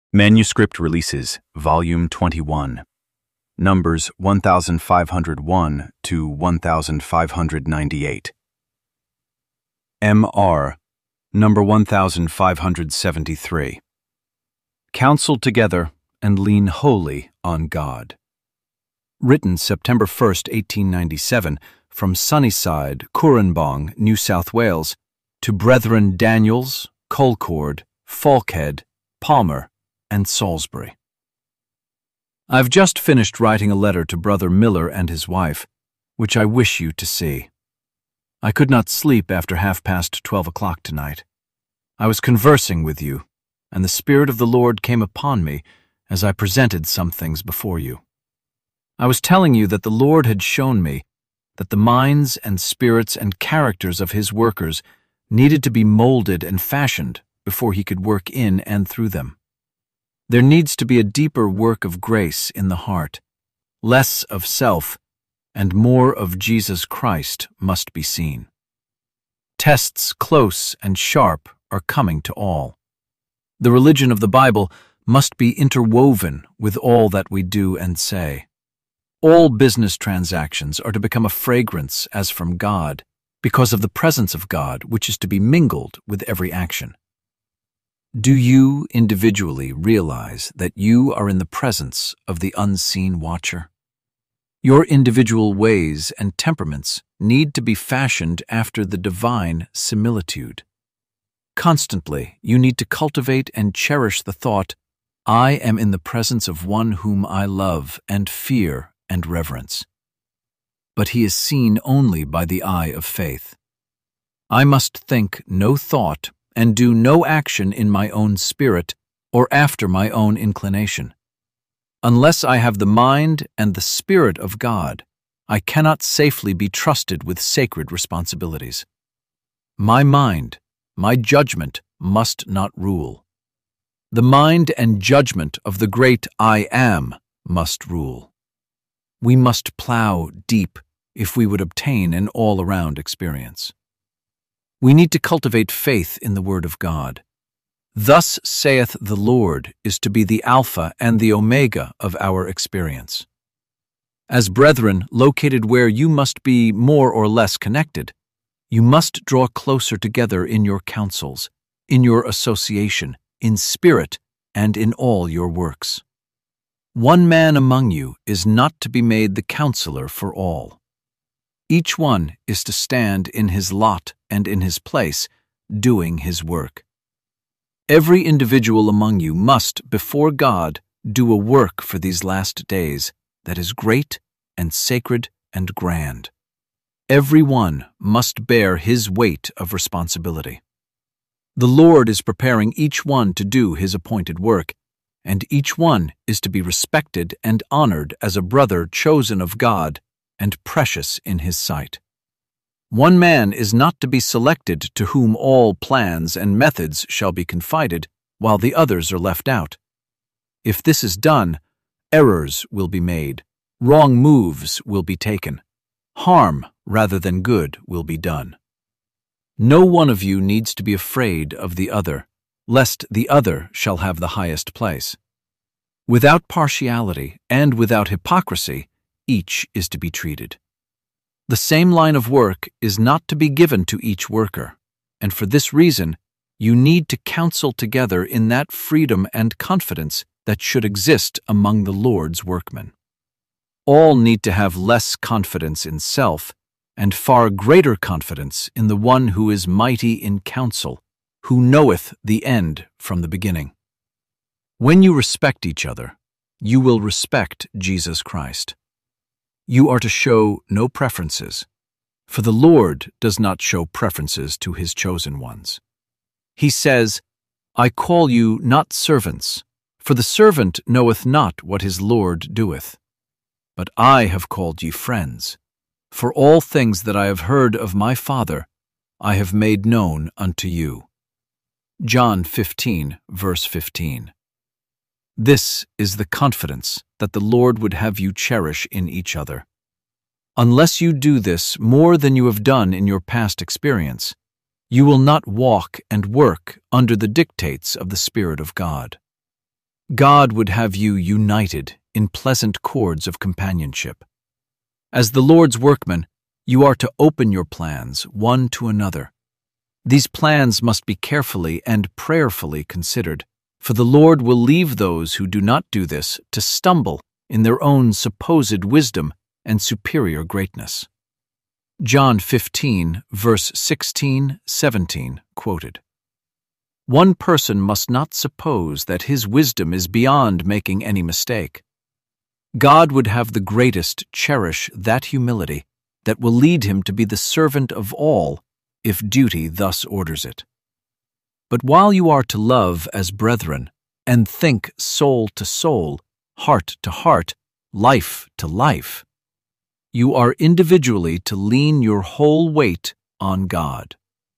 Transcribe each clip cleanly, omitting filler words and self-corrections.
Manuscript Releases, Volume 21, Numbers 1501 to 1598. M.R. Number 1573. Counsel together and lean wholly on God. Written September 1, 1897, from Sunnyside, Cooranbong, New South Wales, to Brethren Daniels, Colcord, Falkhead, Palmer, and Salisbury. I've just finished writing a letter to Brother Miller and his wife, which I wish you to see. I could not sleep after 12:30 tonight. I was conversing with you, and the Spirit of the Lord came upon me as I presented some things before you. I was telling you that the Lord had shown me that the minds and spirits and characters of His workers needed to be molded and fashioned before He could work in and through them. There needs to be a deeper work of grace in the heart. Less of self and more of Jesus Christ must be seen. Tests close and sharp are coming to all. The religion of the Bible must be interwoven with all that we do and say. All business transactions are to become a fragrance as from God, because of the presence of God which is to be mingled with every action. Do you individually realize that you are in the presence of the unseen watcher? Your individual ways and temperaments need to be fashioned after the divine similitude. Constantly, you need to cultivate and cherish the thought, I am in the presence of one whom I love and fear and reverence. But he is seen only by the eye of faith. I must think no thought and do no action in my own spirit or after my own inclination. Unless I have the mind and the Spirit of God, I cannot safely be trusted with sacred responsibilities. My mind, my judgment must not rule. The mind and judgment of the great I Am must rule. We must plow deep if we would obtain an all-around experience. We need to cultivate faith in the Word of God. Thus saith the Lord is to be the Alpha and the Omega of our experience. As brethren located where you must be more or less connected, you must draw closer together in your counsels, in your association, in spirit, and in all your works. One man among you is not to be made the counselor for all. Each one is to stand in his lot and in his place, doing his work. Every individual among you must, before God, do a work for these last days that is great and sacred and grand. Every one must bear his weight of responsibility. The Lord is preparing each one to do his appointed work, and each one is to be respected and honored as a brother chosen of God and precious in His sight. One man is not to be selected to whom all plans and methods shall be confided, while the others are left out. If this is done, errors will be made, wrong moves will be taken, harm rather than good will be done. No one of you needs to be afraid of the other, lest the other shall have the highest place. Without partiality and without hypocrisy, each is to be treated. The same line of work is not to be given to each worker, and for this reason, you need to counsel together in that freedom and confidence that should exist among the Lord's workmen. All need to have less confidence in self and far greater confidence in the one who is mighty in counsel, who knoweth the end from the beginning. When you respect each other, you will respect Jesus Christ. You are to show no preferences, for the Lord does not show preferences to His chosen ones. He says, I call you not servants, for the servant knoweth not what his Lord doeth. But I have called you friends, for all things that I have heard of my Father I have made known unto you. John 15, verse 15. This is the confidence that the Lord would have you cherish in each other. Unless you do this more than you have done in your past experience, you will not walk and work under the dictates of the Spirit of God. God would have you united in pleasant cords of companionship. As the Lord's workmen, you are to open your plans one to another. These plans must be carefully and prayerfully considered, for the Lord will leave those who do not do this to stumble in their own supposed wisdom and superior greatness. John 15, verse 16-17, quoted. One person must not suppose that his wisdom is beyond making any mistake. God would have the greatest cherish that humility that will lead him to be the servant of all if duty thus orders it. But while you are to love as brethren and think soul to soul, heart to heart, life to life, you are individually to lean your whole weight on God.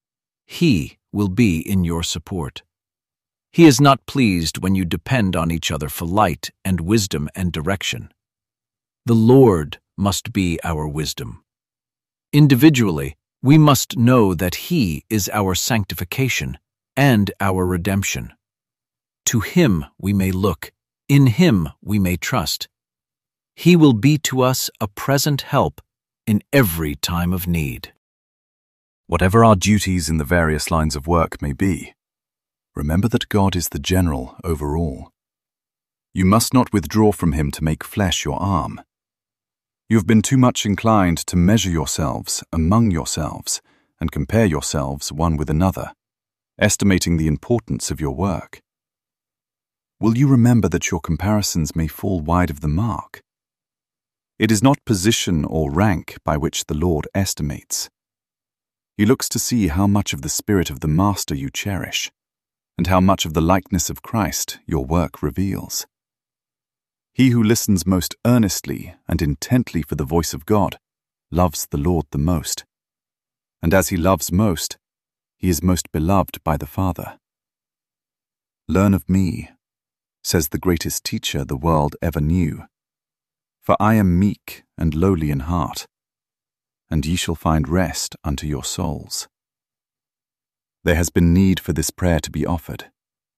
He will be in your support. He is not pleased when you depend on each other for light and wisdom and direction. The Lord must be our wisdom. Individually, we must know that He is our sanctification and our redemption. To Him we may look, in Him we may trust. He will be to us a present help in every time of need. Whatever our duties in the various lines of work may be, remember that God is the general over all. You must not withdraw from Him to make flesh your arm. You have been too much inclined to measure yourselves among yourselves and compare yourselves one with another, estimating the importance of your work. Will you remember that your comparisons may fall wide of the mark? It is not position or rank by which the Lord estimates. He looks to see how much of the spirit of the Master you cherish, and how much of the likeness of Christ your work reveals. He who listens most earnestly and intently for the voice of God loves the Lord the most, and as he loves most, he is most beloved by the Father. Learn of me, says the greatest teacher the world ever knew, for I am meek and lowly in heart, and ye shall find rest unto your souls. There has been need for this prayer to be offered.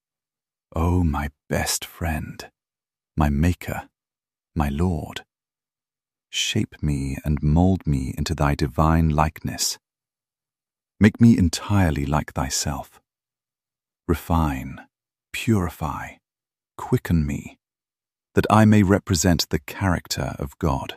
O my best friend, my Maker, my Lord, shape me and mold me into thy divine likeness. Make me entirely like thyself. Refine, purify, quicken me, that I may represent the character of God.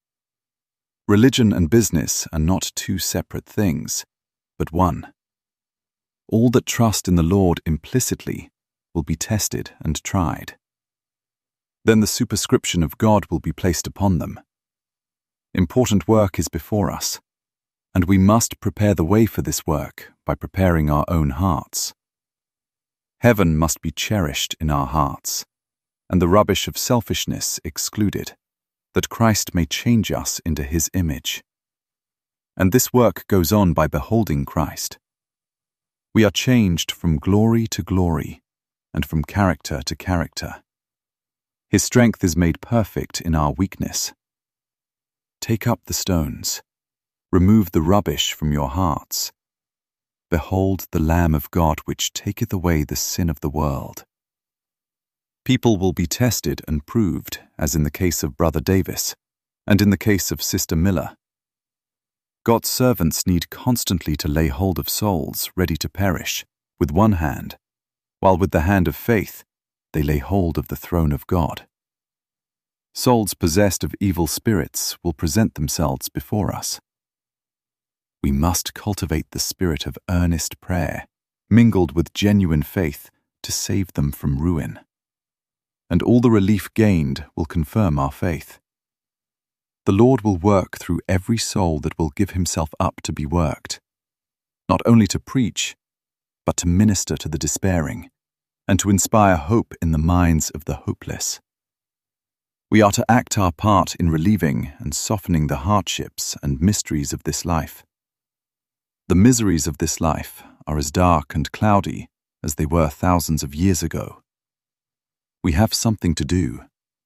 Religion and business are not two separate things, but one. All that trust in the Lord implicitly will be tested and tried. Then the superscription of God will be placed upon them. Important work is before us, and we must prepare the way for this work by preparing our own hearts. Heaven must be cherished in our hearts, and the rubbish of selfishness excluded, that Christ may change us into His image. And this work goes on by beholding Christ. We are changed from glory to glory, and from character to character. His strength is made perfect in our weakness. Take up the stones. Remove the rubbish from your hearts. Behold the Lamb of God which taketh away the sin of the world. People will be tested and proved, as in the case of Brother Davis, and in the case of Sister Miller. God's servants need constantly to lay hold of souls ready to perish, with one hand, while with the hand of faith they lay hold of the throne of God. Souls possessed of evil spirits will present themselves before us. We must cultivate the spirit of earnest prayer, mingled with genuine faith, to save them from ruin. And all the relief gained will confirm our faith. The Lord will work through every soul that will give himself up to be worked, not only to preach, but to minister to the despairing, and to inspire hope in the minds of the hopeless. We are to act our part in relieving and softening the hardships and mysteries of this life. The miseries of this life are as dark and cloudy as they were thousands of years ago. We have something to do.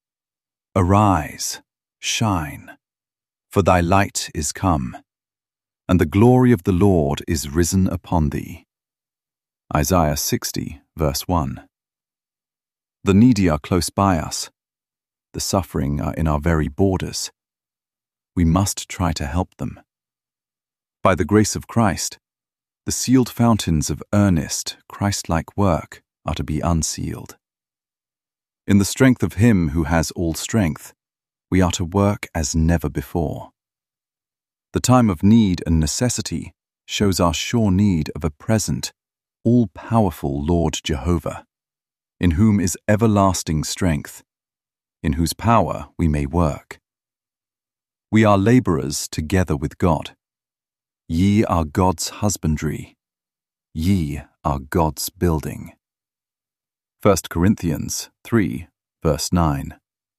Arise, shine, for thy light is come, and the glory of the Lord is risen upon thee. Isaiah 60, verse 1. The needy are close by us. The suffering are in our very borders. We must try to help them. By the grace of Christ, the sealed fountains of earnest, Christ-like work are to be unsealed. In the strength of Him who has all strength, we are to work as never before. The time of need and necessity shows our sure need of a present, all-powerful Lord Jehovah, in whom is everlasting strength, in whose power we may work. We are laborers together with God. Ye are God's husbandry. Ye are God's building. 1 Corinthians 3, verse 9.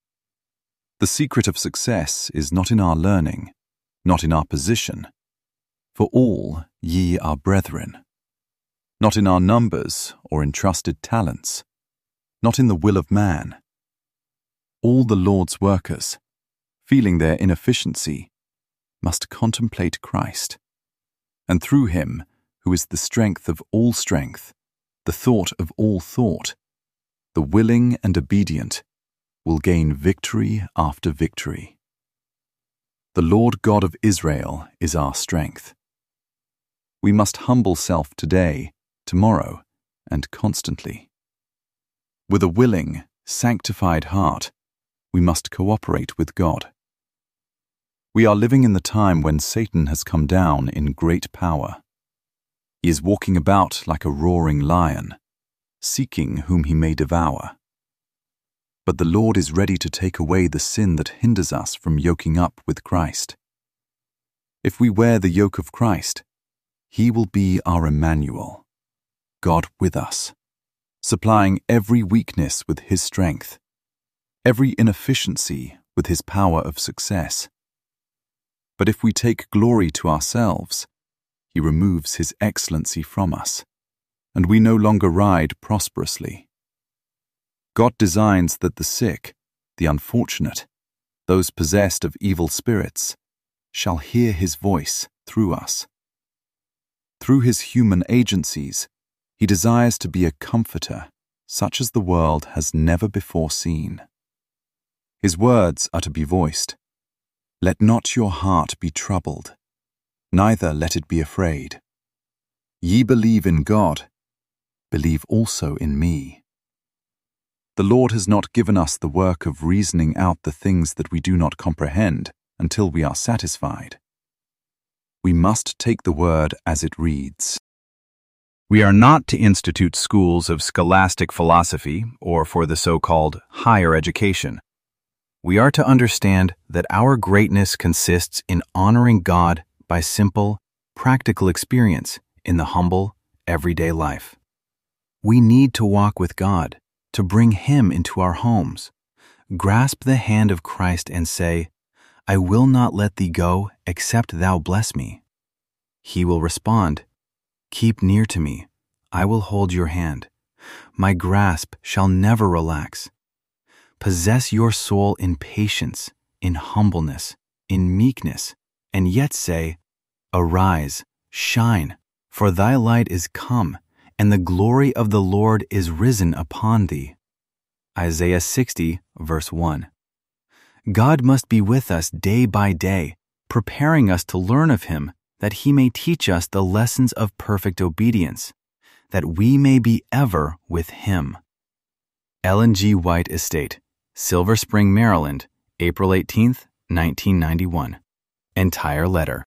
The secret of success is not in our learning, not in our position, for all ye are brethren, not in our numbers or entrusted talents, not in the will of man. All the Lord's workers, feeling their inefficiency, must contemplate Christ, and through Him, who is the strength of all strength, the thought of all thought, the willing and obedient will gain victory after victory. The Lord God of Israel is our strength. We must humble self today, tomorrow, and constantly. With a willing, sanctified heart, we must cooperate with God. We are living in the time when Satan has come down in great power. He is walking about like a roaring lion, seeking whom he may devour. But the Lord is ready to take away the sin that hinders us from yoking up with Christ. If we wear the yoke of Christ, He will be our Emmanuel, God with us, supplying every weakness with His strength, every inefficiency with His power of success. But if we take glory to ourselves, He removes His excellency from us, and we no longer ride prosperously. God designs that the sick, the unfortunate, those possessed of evil spirits, shall hear His voice through us. Through His human agencies, He desires to be a comforter, such as the world has never before seen. His words are to be voiced. Let not your heart be troubled, neither let it be afraid. Ye believe in God, believe also in me. The Lord has not given us the work of reasoning out the things that we do not comprehend until we are satisfied. We must take the word as it reads. We are not to institute schools of scholastic philosophy or for the so-called higher education. We are to understand that our greatness consists in honoring God by simple, practical experience in the humble, everyday life. We need to walk with God, to bring Him into our homes. Grasp the hand of Christ and say, I will not let thee go except thou bless me. He will respond, keep near to me, I will hold your hand. My grasp shall never relax. Possess your soul in patience, in humbleness, in meekness, and yet say, arise, shine, for thy light is come, and the glory of the Lord is risen upon thee. Isaiah 60, verse 1. God must be with us day by day, preparing us to learn of Him, that He may teach us the lessons of perfect obedience, that we may be ever with Him. Ellen G. White Estate, Silver Spring, Maryland, April 18, 1991. Entire letter.